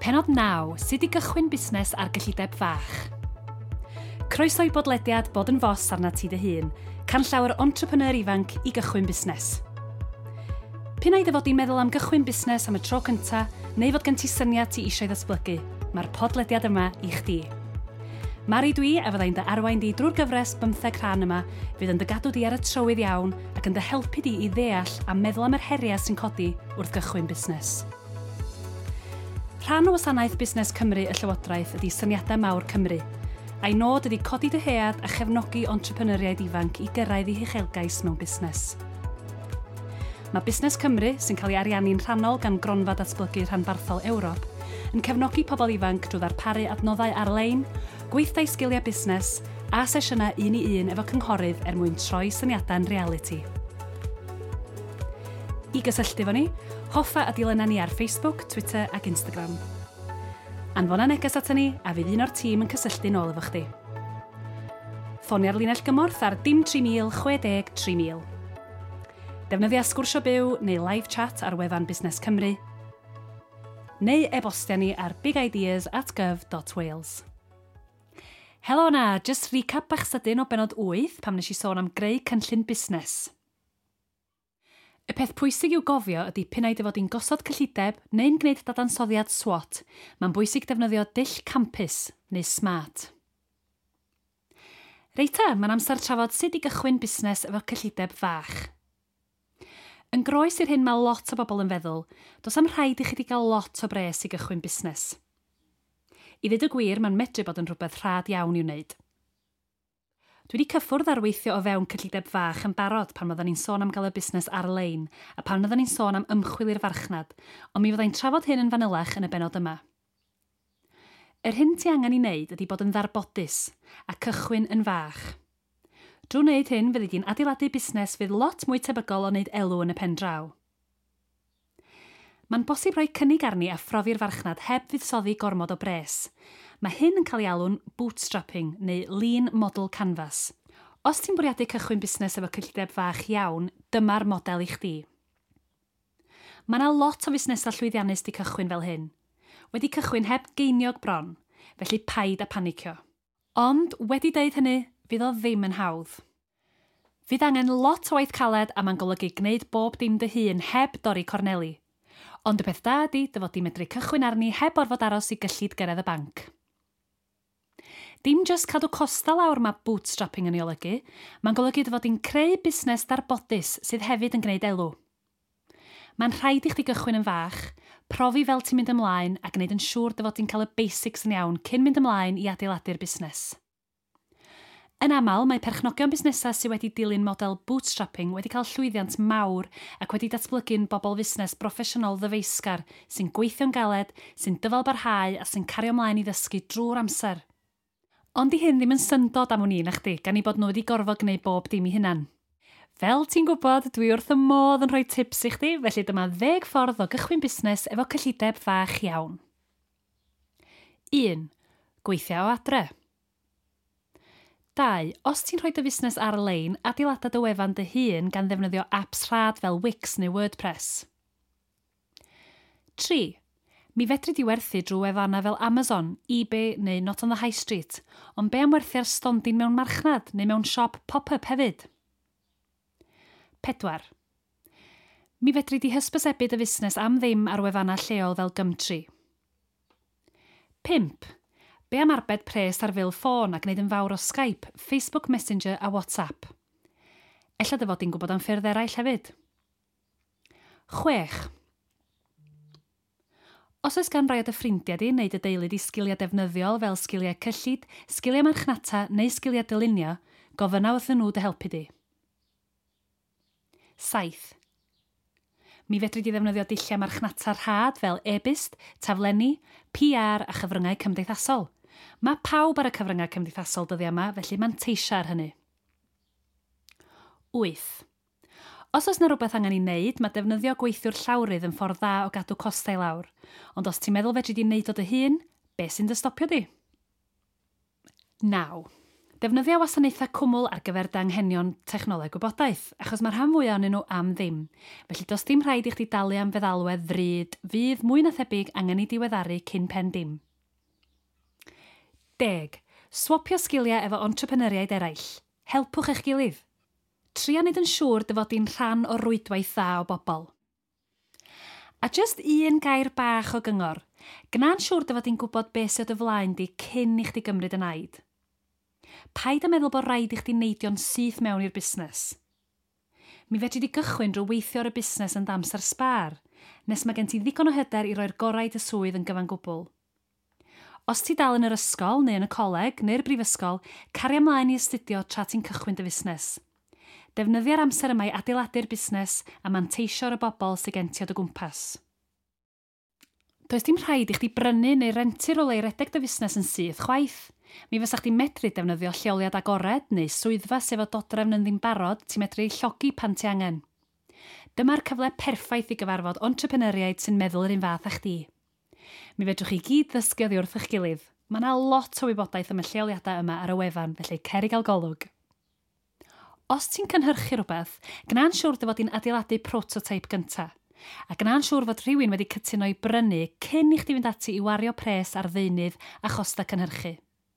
Penod 9, sut i gychwyn busnes ar gyllideb fach. Croeso i bodlediad Bod yn Fos arna ti dy hun, can llawer entrepreneur ifanc i gychwyn busnes. P'un ai dy fod i'n meddwl am gychwyn busnes am y tro cynta, neu fod gen ti syniad ti eisiau ddatblygu, mae'r podlediad yma i chdi. Mari dwi a fyddai'n dy arwain di drwy'r gyfres 15 rhan yma, fydd yn dy gadw di ar y trywydd iawn ac yn dy helpu di i ddeall a meddwl am yr heriau sy'n codi wrth gychwyn busnes. Rhan o wasanaeth Busnes Cymru y Llywodraeth ydy syniadau mawr Cymru, a'i nod ydy codi dyhead a chefnogi entrepreneuriaid ifanc i gyrraedd i uchelgais mewn busnes. Mae Busnes Cymru, sy'n cael ei ariannu'n rhannol gan Gronfa Datblygu Rhanbarthol Ewrop, yn cefnogi pobl ifanc drwy ddarparu adnoddau ar-lein, gweithdai sgiliau busnes a sesiynau un i un efo cynghorydd mwyn troi syniadau'n reality. I gysylltu efo ni, hoffa a dilynna ni ar Facebook, Twitter ac Instagram. Anfona neges ato ni a fydd un o'r tîm yn cysylltu nôl efo chdi. Ffonia'r linell gymorth ar dim 3000 60 3000. Defnyddia sgwrsio byw neu live chat ar wefan Busnes Cymru, neu e-bostia ni ar bigideas@gov.wales. Helo na, just recap bach sydyn o benod 8 pam nes i sôn am greu cynllun busnes. Y peth pwysig i'w gofio ydy p'un ai dy fod i'n gosod cyllideb neu'n gwneud dadansoddiad SWOT, mae'n bwysig defnyddio dull campus neu SMART. Reita, mae'n amser trafod sut i gychwyn busnes efo cyllideb fach. Yn groes i'r hyn mae lot o bobl yn feddwl, does am rhaid i chi gael lot o bres i gychwyn busnes. I ddweud y gwir, mae'n medru bod yn rhywbeth rhad iawn i'w wneud. Dwi wedi cyffwrdd ar weithio o fewn cyllideb fach yn barod pan oedden ni'n sôn am gael y busnes ar-lein a pan oedden ni'n sôn am ymchwil i'r farchnad, ond mi fyddai'n trafod hyn yn fanylach yn y benod yma. Yr hyn ti angen i wneud ydy bod yn ddarbodus a cychwyn yn fach. Drwy wneud hyn, fyddi di'n adeiladu busnes fydd lot mwy tebygol o wneud elw yn y pen draw. Mae'n bosib rhoi cynnig arni a phrofi'r farchnad heb fuddsoddi gormod o bres. Mae hyn yn cael ei alw'n bootstrapping neu lean model canvas. Os ti'n bwriadu cychwyn busnes efo cyllideb fach iawn, dyma'r model i chdi. Mae yna lot o fusnesau llwyddiannus di cychwyn fel hyn. Wedi cychwyn heb geiniog bron, felly paid a panicio. Ond wedi deud hynny, fydd o ddim yn hawdd. Fydd angen lot o waith caled a mae'n golygu gwneud bob dim dy hun heb dorri corneli. Ond y peth da ydy dy fod di medru cychwyn arni heb orfod aros i gyllid gyrraedd y banc. Dim just cadw costa lawr mae bootstrapping yn ei olygu, mae'n golygu dy fod di'n creu busnes darbodus sydd hefyd yn gwneud elw. Mae'n rhaid i chdi gychwyn yn fach, profi fel ti'n mynd ymlaen a gwneud yn siŵr dy fod di'n cael y basics yn iawn cyn mynd ymlaen i adeiladu'r busnes. Yn aml, mae perchnogion busnesau sydd wedi dilyn model bootstrapping wedi cael llwyddiant mawr ac wedi datblygu'n bobl fusnes broffesiynol ddyfeisgar sy'n gweithio'n galed, sy'n dyfalbarhau a sy'n cario ymlaen i ddysgu drwy'r amser. Ond i hyn ddim yn syndod am hwn i na chdi, gan i bod nhw wedi gorfod gwneud bob dim i hunan. Fel ti'n gwybod, dwi wrth y modd yn rhoi tips i chdi, felly dyma 10 ffordd o gychwyn busnes efo cyllideb fach iawn. 1. Gweithio o adre. 2. Os ti'n rhoi dy fusnes ar-lein, adeilada dy wefan dy hun gan ddefnyddio apps rhad fel Wix neu WordPress. 3. Mi fedri di werthu drwy wefannau fel Amazon, eBay neu Not on the High Street, ond be am werthu ar stondin mewn marchnad neu mewn siop pop-up hefyd? 4. Mi fedri di hysbysebu dy fusnes am ddim ar wefannau lleol fel Gumtree. 5. Be am arbed pres ar fil ffôn a gwneud yn fawr o Skype, Facebook Messenger a WhatsApp? Ella dy fod i'n gwybod am ffyrdd eraill hefyd. 6. Os oes gan rai o dy ffrindiau di neu dy deulu di sgiliau defnyddiol fel sgiliau cyllid, sgiliau marchnata neu sgiliau dylunio, gofynna wrthyn nhw dy helpu di. 7. Mi fedri di ddefnyddio dulliau marchnata rhad fel e-byst, taflenni, PR a chyfryngau cymdeithasol. Mae pawb ar y cyfryngau cymdeithasol dyddiau yma, felly manteisio ar hynny. 8. Os oes na rhywbeth angen i wneud, mae defnyddio gweithiwr llawrydd yn ffordd dda o gadw costau lawr. Ond os ti'n meddwl fedri di wneud o dy hun, be sy'n dy stopio di? 9. Defnyddia wasanaethau cwmwl ar gyfer danghenion technoleg gwybodaeth, achos mae'r rhan fwyaf ohonyn nhw am ddim. Felly does dim rhaid i chdi dalu am feddalwedd ddrud, fydd mwy na thebyg angen i diweddaru cyn pen dim. 10. Swopio sgiliau efo entrepreneuriaid eraill. Helpwch eich gilydd. Tria wneud yn siŵr dy fod di'n rhan o rwydwaith dda o bobl. A just un gair bach o gyngor. Gna'n siŵr dy fod di'n gwybod beth sydd o flaen di cyn i chdi gymryd yn aid. Paid â meddwl bod rhaid i chdi neidio'n syth mewn i'r busnes. Mi fedri di gychwyn drwy weithio ar y busnes yn damser sbar, nes mae gen ti ddigon o hyder i roi'r gorau dy swydd yn gyfan gwbl. Os ti dal yn yr ysgol neu yn y coleg neu'r brifysgol, cario ymlaen i astudio tra ti'n cychwyn dy fusnes. Defnyddio'r amser yma i adeiladu'r busnes a manteisio'r y bobl sy'n gen ti o dy gwmpas. Does dim rhaid i chdi brynu neu rentu'r o le i redeg dy fusnes yn syth chwaith. Mi fysa chdi medru defnyddio lleoliad agored neu swyddfa sef o dodrefn yn ddim barod ti medru llogi pan ti angen. Dyma'r cyfle perffaith i gyfarfod entrepreneuriaid sy'n meddwl yr un fath â chdi. Mi fedrwch chi gyd ddysgu oddi wrth eich gilydd. Mae yna lot o wybodaeth am y lleoliadau yma ar y wefan, felly cer i gael golwg. Os ti'n cynhyrchu rhywbeth, gna'n siŵr dy fod i'n adeiladu prototype gyntaf. A gna'n siŵr fod rhywun wedi cytuno i brynu cyn i chdi fynd ati i wario pres ar ddeunydd a chosta cynhyrchu.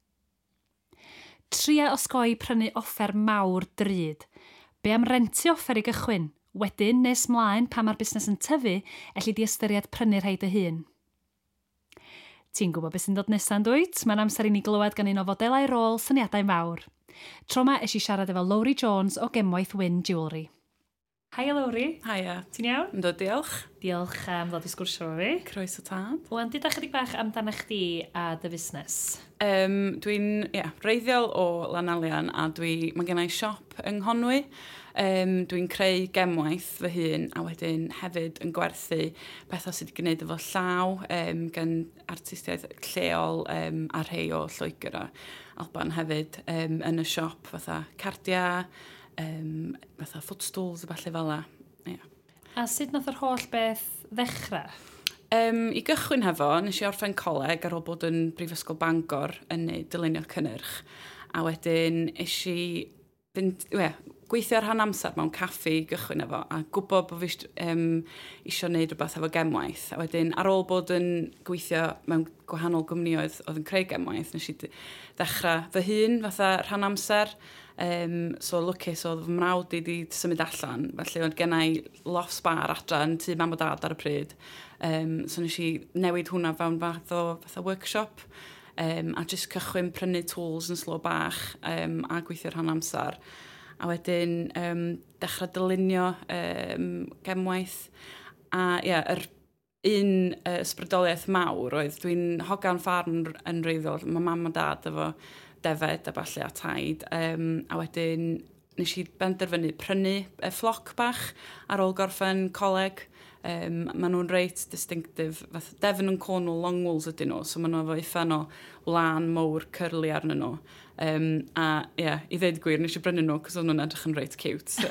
Tria osgoi prynu offer mawr drud. Be am rentu offer i gychwyn? Wedyn, nes mlaen pa mae'r busnes yn tyfu, elli di ystyried prynu rhaid y hun. Ti'n gwybod beth sy'n dod nesa'n dwyt? Mae'n amser i ni glywed gan un o fodelau rôl syniadau mawr. Tro ma eisiau siarad efo Lowry Jones o Gemwaith Wyn Jewellery. Haia Lowry. Haia. Ti'n iawn? Ynddo, diolch. Diolch am ddod i sgwrsio efo fi. Croeso tad. Wel, dyda chydig bach amdana chdi a dy fusnes. Dwi'n reiddiol o Lanalian a mae gennau siop yng Nghonwy. Dwi'n creu gemwaith fy hun a wedyn hefyd yn gwerthu bethau sydd wedi gwneud efo llaw gan artistiaeth lleol a rhai o Lloegr a Alban hefyd yn y siop fatha cardiau, fatha footstools a falle fel la. Yeah. A sut nath yr holl beth ddechrau? I gychwyn hefo, nes i orffen coleg ar ôl bod yn Brifysgol Bangor yn neud dylunio cynnyrch. A wedyn gweithio ar rhan amser mewn caffi i gychwyn efo a gwybod bod fi eisiau gwneud rhywbeth efo gemwaith. A wedyn ar ôl bod yn gweithio mewn gwahanol gwmnioedd oedd yn creu gemwaith, nes i ddechrau fy hun fatha rhan amser. So lwcus oedd fy mrawd i symud allan, felly oedd gennau loft sbar adra yn tŷ mam o dad ar y pryd. So nes i newid hwnna fewn fath o fatha workshop a jyst cychwyn prynu tools yn slo bach a gweithio rhan amser. A wedyn dechrau dylunio gemwaith. A yr un ysbrydoliaeth mawr oedd dwi'n hogan ffarm yn reiddiol. Mae mam o dad efo defed a falle a taid. A wedyn nes i benderfynu prynu ffloc bach ar ôl gorffen coleg. Maen nhw'n reit distinctive. Devon and Cornwall long walls ydyn nhw. So maen nhw efo uffan o lan mowr curly arnyn nhw. I ddeud gwir, nes i brynu nhw, cos o'n nhw'n edrych yn reit cute.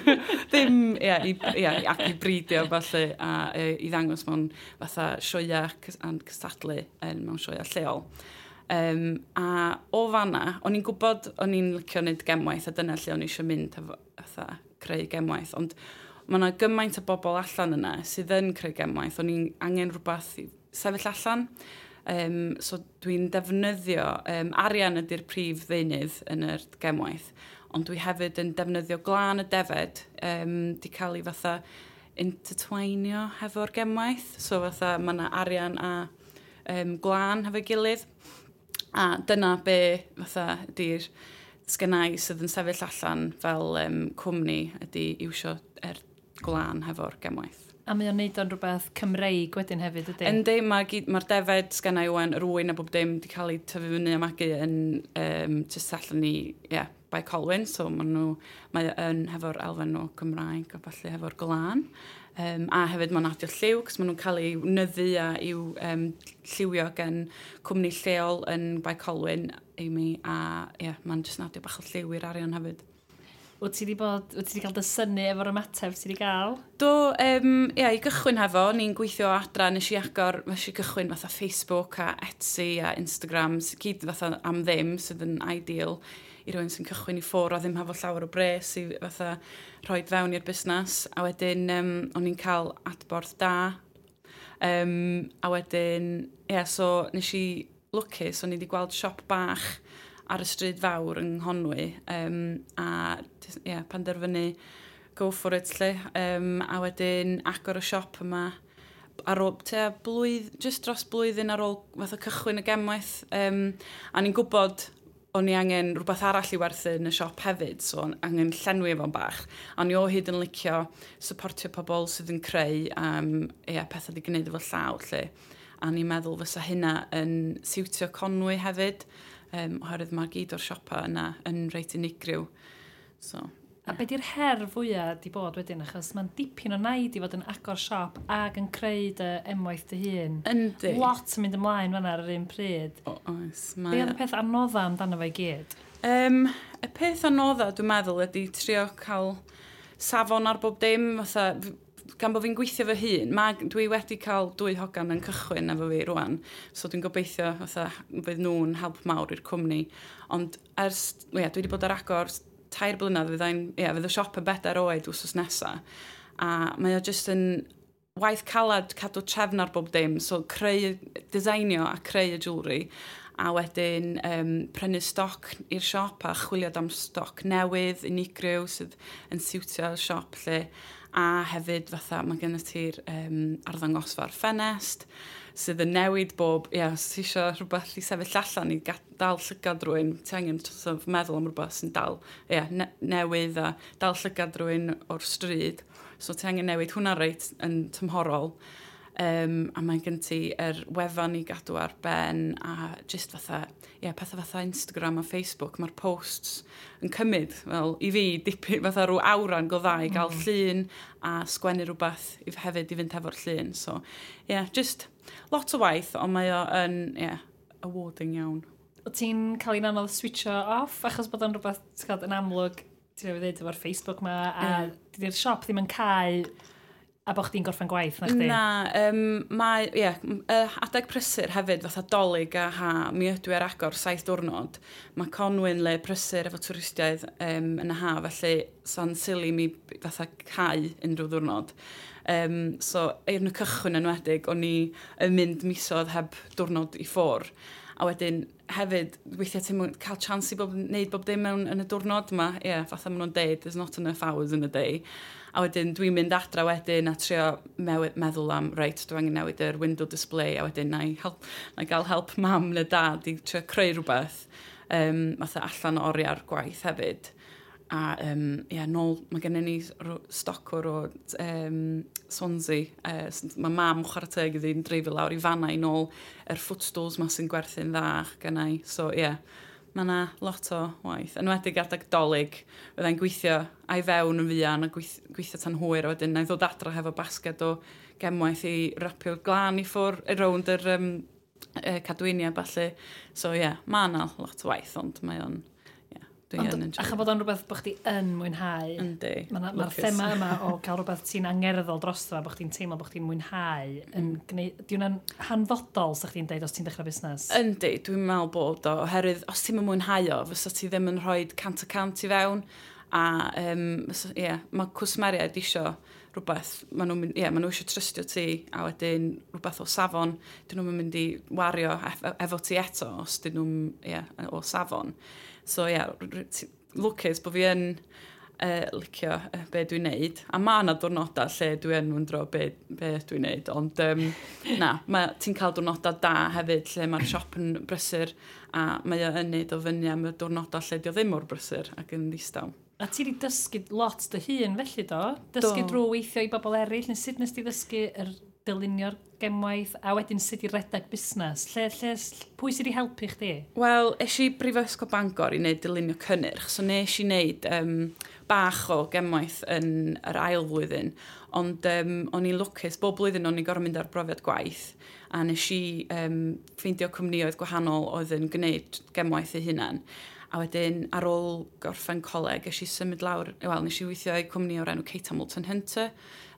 Ac i bridio falle, a i ddangos mewn fatha sioia a'n cystadlu mewn sioia lleol. A o fanna, o'n i'n gwybod o'n i'n licio wneud gemwaith, a dyna lle o'n i eisiau mynd efo creu gemwaith. Ond mae yna gymaint o bobl allan yna sydd yn creu gemwaith. O'n i'n angen rhywbeth i sefyll allan. So dwi'n defnyddio, arian ydy'r prif ddeunydd yn yr gemwaith, ond dwi hefyd yn defnyddio glân y defed, di cael ei fatha intertwinio hefo'r gemwaith. So fatha mae yna arian a glân hefo'i gilydd. A dyna be fatha ydy'r sgennau sydd yn sefyll allan fel cwmni ydy iwsio glân hefo'r gemwaith. A mae o'n neud o'n rhywbeth Cymreig wedyn hefyd ydy? Yndi, mae'r defed sgennau wan, yr wyn a bob dim wedi cael ei tyfu fyny am agu yn just allan ni, Bai Colwyn, so mae yn hefo'r elfen o Gymraeg a falle hefo'r glân. A hefyd mae'n adio lliw, cos maen nhw'n cael ei nyddu a i'w lliwio gen cwmni lleol yn Bai Colwyn, Amy, a mae'n just adio bach o lliw i'r arian hefyd. Wyt ti wedi cael dy syni efo'r ymateb ti wedi cael? Do, i gychwyn hefo, ni'n gweithio adra, nes i gychwyn fatha Facebook a Etsy a Instagram, gyd fatha am ddim sydd yn ideal i rywun sy'n cychwyn i ffwr, o ddim hafo llawer o bres i fatha rhoi fewn i'r busnes. A wedyn, o'n i'n cael adborth da. A wedyn, so nes i lwcus, o'n i wedi gweld siop bach ar y stryd fawr yng Nghonwy. A penderfynu go for it, lle. A wedyn agor y siop yma ar ôl, just dros blwyddyn ar ôl fath o cychwyn y gemwaith. A ni'n gwybod o'n i angen rhywbeth arall i werthu yn y siop hefyd, so angen llenwi efo'n bach. A ni o hyd yn licio supportio pobl sydd yn creu pethau wedi gwneud efo llaw, lle. A ni'n meddwl fysa hynna yn siwtio Conwy hefyd, oherwydd mae gyd o'r siopa yna yn reit unigryw. So. A be di'r her fwyaf di bod wedyn, achos mae'n dipyn o naid i fod yn agor siop ac yn creu dy emwaith dy hun. Yndi. Lot yn mynd ymlaen fanna ar yr un pryd. Oes. Be oedd y peth anodda amdano fe i gyd? Y peth anodda, dwi'n meddwl, ydy trio cael safon ar bob dim, fatha, gan bod fi'n gweithio fy hun, dwi wedi cael 2 hogan yn cychwyn efo fi rwan, so dwi'n gobeithio fatha, bydd nhw'n help mawr i'r cwmni. Ond dwi wedi bod ar agor 3 blynedd, fydd y siop yn bedair oed wsos nesa. A mae o jyst yn waith calad cadw trefn ar bob dim, so designio a creu y jewelry. A wedyn prynu stoc i'r siop a chwiliad am stoc newydd, unigryw sydd yn siwtio'r siop lle. A hefyd fatha, mae gen ti'r arddangosfa'r ffenest, sydd yn newid bob, os ti eisiau rhywbeth i sefyll allan i dal llygad rwy'n, ti angen meddwl am rhywbeth sy'n dal newydd a dal llygad rwy'n o'r stryd. So ti angen newid hwnna reit yn tymhorol. A mae gen ti wefan i gadw ar ben a just fatha, pethau fatha Instagram a Facebook, mae'r posts yn cymryd, fel i fi, dipyn fatha rhyw awran go dda i gael llun a sgwennu rhywbeth hefyd i fynd hefo'r llun. So, just lot o waith, ond mae o yn, awarding iawn. O ti'n cael un anodd switcho off, achos bod o'n rhywbeth yn amlwg, ti'n rhaid i ddweud efo'r Facebook ma, a di'r siop ddim yn cael a bod chdi'n gorffen gwaith, na chdi? Na, adeg prysur hefyd, fatha dolyg a mi ydw i ar agor 7 diwrnod. Mae Conwy'n le prysur efo twristiaid yn y ha, felly sa'n sili mi fatha cau unrhyw diwrnod. So, yn y cychwyn enwedig, o'n i yn mynd misoedd heb diwrnod i ffwr. A wedyn, hefyd, weithiau ti'n cael chans i wneud bob dim mewn yn y diwrnod yma. Fatha maen nhw'n deud, there's not enough hours in a day. A wedyn, dwi'n mynd adra wedyn a trio meddwl am, reit, dwi'n angen newid yr window display, a wedyn, na i gael help mam neu dad i trio creu rhywbeth, fatha allan oriau'r gwaith hefyd. A nôl, mae gennym ni stocwr o Swansea. Mae mam chwarae teg iddi'n dreifio lawr i fanna i nôl yr footstools ma sy'n gwerthu'n dda gennau. So, mae yna lot o waith. Enwedig adeg dolyg, byddai'n gweithio a'i fewn yn fuan a gweithio tan hwyr. A wedyn, na i ddod adra hefo basged o gemwaith i rapio'r glan i ffwr rownd yr cadwyniau falle. So, mae yna lot o waith, ond mae o'n Ach bod o'n rhywbeth bod chdi yn mwynhau. Yndi. Mae'r thema yma o cael rhywbeth ti'n angerddol drosto, bod chdi'n teimlo bod chdi'n mwynhau. Di hwnna'n hanfodol, sa chdi'n deud, os ti'n dechrau busnes? Yndi, dwi'n meddwl bod o. Oherwydd, os ti'n mwynhau o, fysa ti ddim yn rhoi cant y cant i fewn. A mae cwsmeriaid isio rhywbeth. Maen nhw eisiau trystio ti, a wedyn rhywbeth o safon. Dyn nhw'n mynd i wario efo ti eto, os dyn nhw'n o safon. So, lwcus bod fi yn licio be dwi'n neud. A mae yna diwrnodau lle dwi yn wyndro be dwi'n neud. Ond, ti'n cael diwrnodau da hefyd lle mae'r siop yn brysur a mae o yn neud o fyny am y diwrnodau lle di o ddim o'r brysur ac yn ddistaw. A ti wedi dysgu lot dy hun felly do? Dysgu drwy weithio i bobl eraill, neu sut nes ti ddysgu dylunio'r gemwaith, a wedyn sut i redeg busnes? Pwy sydd wedi helpu chdi? Wel, eisiau Brifysgol Bangor i wneud dylunio cynnyrch, so nes i wneud bach o gemwaith yn yr ail flwyddyn, ond o'n i'n lwcus, bob blwyddyn o'n i'n gorfod mynd ar brofiad gwaith, a nes i ffeindio cwmnioedd gwahanol oedd yn gwneud gemwaith eu hunan. A wedyn, ar ôl gorffen coleg, nes i symud lawr, nes i weithio i cwmni o'r enw Kate Hamilton Hunter,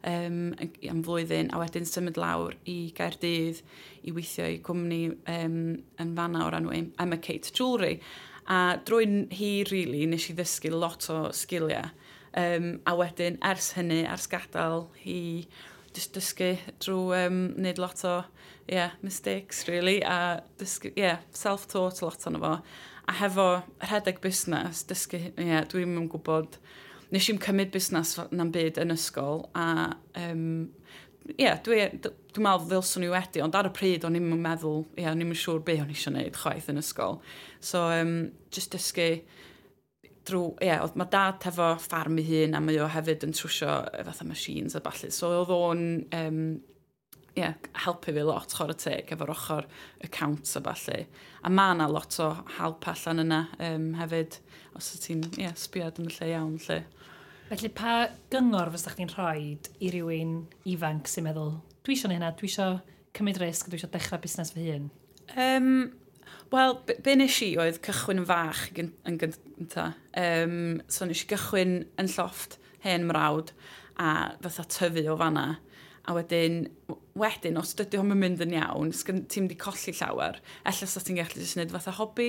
am flwyddyn, a wedyn symud lawr i Gaerdydd i weithio i gwmni yn fanna o'r enw Emma Kate Jewellery. A drwy'n hi, really, nes i ddysgu lot o sgiliau. A wedyn, ers hynny, ers gadael, hi just dysgu drwy wneud lot o mistakes, really, a dysgu, self-taught lot o'n fo. A hefo rhedeg busnes, dysgu, dwi'n yn gwybod, nes i'n cymryd busnes na'n byd yn ysgol, a dwi'n meddwl ddylswn i wedi, ond ar y pryd o'n i'n meddwl, o'n i'n siŵr be o'n i eisiau gwneud chwaith yn ysgol. So, just dysgu drwy, oedd mae dad hefo ffarm ei hun, a mae o hefyd yn trwsio fatha machines a balli. So, oedd o'n helpu fi lot, chwarae teg, efo'r ochr accounts a balli. A mae yna lot o help allan yna hefyd, os ti'n sbiad yn y lle iawn, lle. Felly, pa gyngor fysa chdi'n rhoi i rywun ifanc sy'n meddwl, dwi eisiau neud hynna, dwi eisiau cymryd risg, dwi eisiau dechrau busnes fy hun? Wel, be nes i oedd cychwyn yn fach yn gyntaf. So nes i gychwyn yn llofft hen mrawd a fatha tyfu o fanna. A wedyn, os dydy hwn yn mynd yn iawn, ti'n di colli llawer, ella sa ti'n gallu jyst gwneud fatha hobby,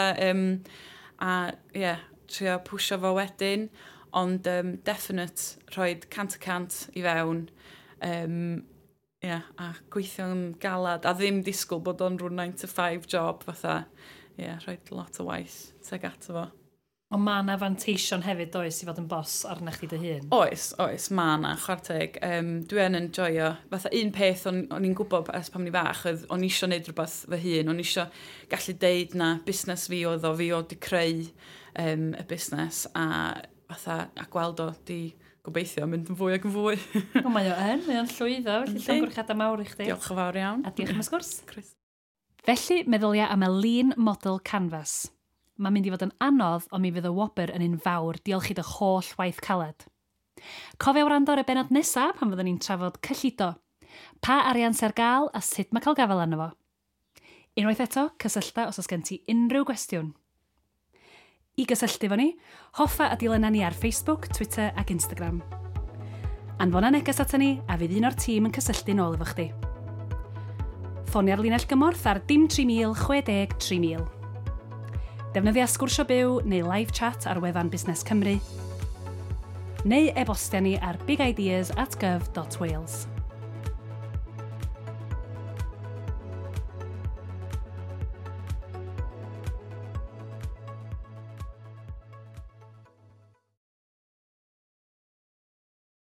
trio pwysio fo wedyn, ond definite rhoi 100% i fewn, a gweithio'n galad, a ddim disgwyl bod o'n rhywun 9 to 5 job, rhoi lot o waith teg ato fo. Ond mae yna fanteision hefyd oes i fod yn bos arnach chdi dy hun? Oes, mae yna, chwarteg. Dwi yn enjoyo. Fatha un peth o'n i'n gwybod ers pan ni fach, o'n i eisiau gwneud rhywbeth fy hun, o'n i eisiau gallu deud na busnes fi oedd o, fi oedd i creu y busnes, a gweld o di gobeithio mynd yn fwy ac yn fwy. Mae o'n llwyddo, felly llongrwchadau mawr i chdi. Diolch yn fawr iawn. A diolch am y sgwrs. Felly, meddylia am y Lean Model Canvas. Mae'n mynd i fod yn anodd, ond mi fydd y wobr yn un fawr diolch i dy holl waith caled. Cofio wrando ar y benod nesaf pan fyddwn ni'n trafod cyllido. Pa arian sy'n gael a sut mae cael gafel arno fo. Unwaith eto, cysyllta os oes gen ti unrhyw gwestiwn. I gysylltu fo ni, hoffa a dilynna ni ar Facebook, Twitter ac Instagram. Anfona neges ato ni a fydd un o'r tîm yn cysylltu nôl efo chdi. Ffonia'r linell gymorth ar dim 3000 60 3000. Defnyddia sgwrsio byw neu live chat ar wefan Busnes Cymru, neu e-bostio ni ar bigideas@gov.wales.